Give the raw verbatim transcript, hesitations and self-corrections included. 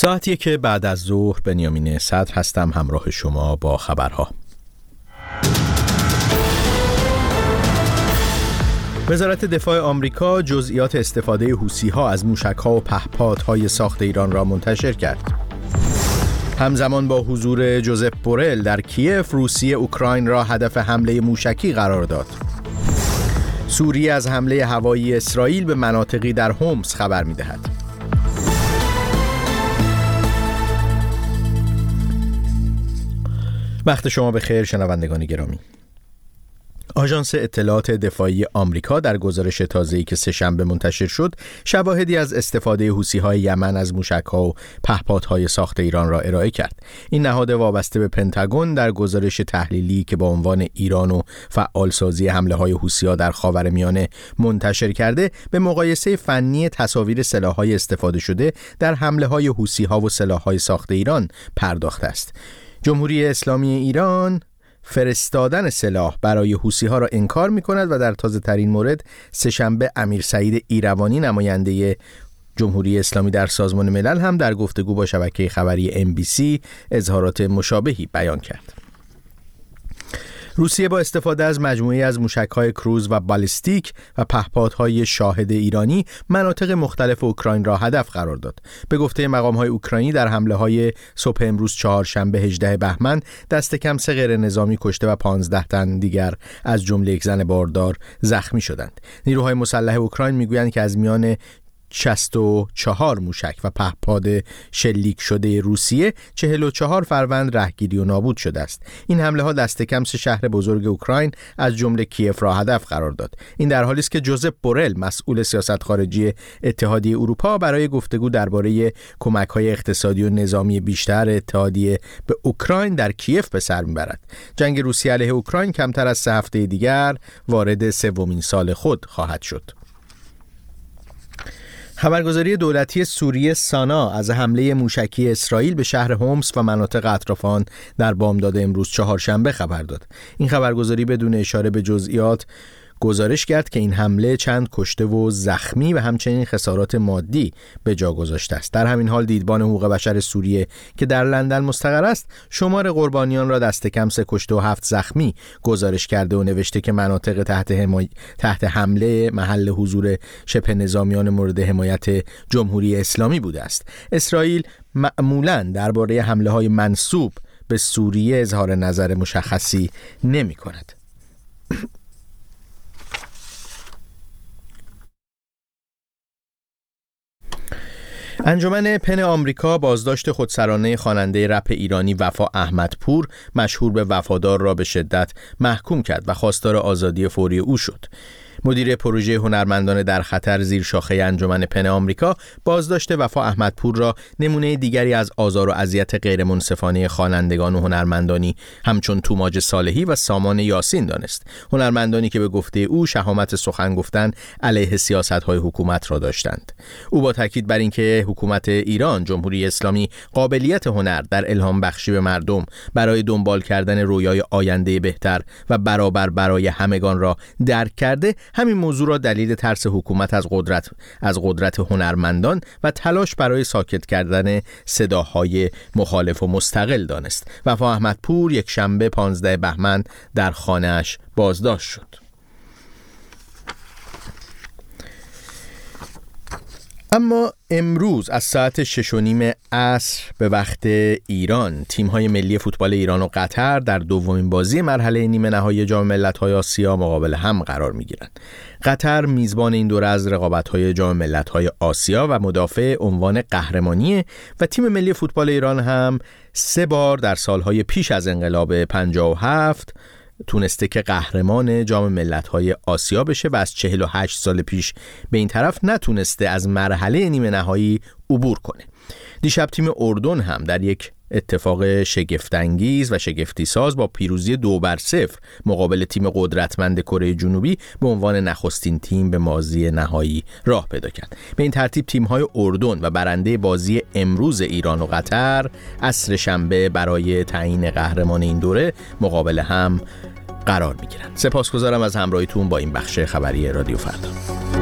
ساعتیه که بعد از ظهر بنیامین صدر هستم همراه شما با خبرها. وزارت دفاع آمریکا جزئیات استفاده حوثی‌ها از موشک‌ها و پهپادهای ساخت ایران را منتشر کرد. همزمان با حضور جوزپ بورل در کیف، روسیه اوکراین را هدف حمله موشکی قرار داد. سوریه از حمله هوایی اسرائیل به مناطقی در حمص خبر می‌دهد. وقت شما بخیر شنوندگان گرامی. آژانس اطلاعات دفاعی آمریکا در گزارش تازه‌ای که سه‌شنبه منتشر شد، شواهدی از استفاده حوثی‌های یمن از موشک‌ها و پهپادهای ساخت ایران را ارائه کرد. این نهاد وابسته به پنتاگون در گزارش تحلیلی که با عنوان ایران و فعالسازی حمله‌های حوثی‌ها در خاورمیانه منتشر کرده، به مقایسه فنی تصاویر سلاح‌های استفاده شده در حمله‌های حوثی‌ها و سلاح‌های ساخت ایران پرداخته است. جمهوری اسلامی ایران فرستادن سلاح برای حوثی‌ها را انکار می‌کند و در تازه‌ترین مورد سه‌شنبه امیر سعید ایروانی نماینده جمهوری اسلامی در سازمان ملل هم در گفتگو با شبکه خبری ام بی سی اظهارات مشابهی بیان کرد. روسیه با استفاده از مجموعه‌ای از موشک‌های کروز و بالستیک و پهپادهای شاهد ایرانی مناطق مختلف اوکراین را هدف قرار داد. به گفته مقام‌های اوکراینی در حمله‌های صبح امروز چهارشنبه هجدهم بهمن دست کم سه غیر نظامی کشته و پانزده تن دیگر از جمله یک زن باردار زخمی شدند. نیروهای مسلح اوکراین میگویند که از میان شصت و چهار موشک و پهپاد شلیک شده روسیه چهل و چهار فروند رهگیری و نابود شده است. این حمله ها دست کم سه شهر بزرگ اوکراین از جمله کیف را هدف قرار داد. این در حالی است که جوزپ بورل مسئول سیاست خارجی اتحادیه اروپا برای گفتگو درباره کمک‌های اقتصادی و نظامی بیشتر اتحادیه به اوکراین در کیف به سر میبرد. جنگ روسیه علیه اوکراین کمتر از سه هفته دیگر وارد سومین سال خود خواهد شد. خبرگزاری دولتی سوریه سانا از حمله موشکی اسرائیل به شهر حمص و مناطق اطراف آن در بامداد امروز چهارشنبه خبر داد. این خبرگزاری بدون اشاره به جزئیات گزارش کرد که این حمله چند کشته و زخمی و همچنین خسارات مادی به جا گذاشته است. در همین حال دیدبان حقوق بشر سوریه که در لندن مستقر است، شمار قربانیان را دست کم سه کشته و هفت زخمی گزارش کرده و نوشته که مناطق تحت حمای... تحت حمله محل حضور شبه نظامیان مورد حمایت جمهوری اسلامی بوده است. اسرائیل معمولاً درباره حمله‌های منسوب به سوریه اظهار نظر مشخصی نمی‌کند. انجمن پن آمریکا بازداشت خودسرانه خواننده رپ ایرانی وفا احمدپور مشهور به وفادار را به شدت محکوم کرد و خواستار آزادی فوری او شد. مدیر پروژه هنرمندان در خطر زیر شاخه انجمن پن آمریکا بازداشت وفا احمدپور را نمونه دیگری از آزار و اذیت غیر منصفانه خوانندگان و هنرمندانی همچون توماج صالحی و سامان یاسین دانست. هنرمندانی که به گفته او شهامت سخن گفتن علیه سیاست‌های حکومت را داشتند. او با تاکید بر اینکه حکومت ایران جمهوری اسلامی قابلیت هنر در الهام بخشی به مردم برای دنبال کردن رویای آینده بهتر و برابر برای همگان را درک کرده، همین موضوع را دلیل ترس حکومت از قدرت از قدرت هنرمندان و تلاش برای ساکت کردن صداهای مخالف و مستقل دانست. وفا احمدپور یک شنبه پانزدهم بهمن در خانه‌اش بازداشت شد. اما امروز از ساعت شش و نیم عصر به وقت ایران تیم‌های ملی فوتبال ایران و قطر در دومین بازی مرحله نیمه نهایی جام ملت‌های آسیا مقابل هم قرار می‌گیرند. قطر میزبان این دوره از رقابت‌های جام ملت‌های آسیا و مدافع عنوان قهرمانی و تیم ملی فوتبال ایران هم سه بار در سال‌های پیش از انقلاب پنجاه و هفت تونسته که قهرمان جام ملت‌های آسیا بشه و از چهل و هشت سال پیش به این طرف نتونسته از مرحله نیمه نهایی عبور کنه. دیشب تیم اردن هم در یک اتفاق شگفت‌انگیز و شگفتی ساز با پیروزی دو بر صفر مقابل تیم قدرتمند کره جنوبی به عنوان نخستین تیم به بازی نهایی راه پیدا کرد. به این ترتیب تیم‌های اردن و برنده بازی امروز ایران و قطر عصر شنبه برای تعیین قهرمان این دوره مقابل هم قرار می‌گیرند. سپاسگزارم از همراهیتون با این بخش خبری رادیو فردا.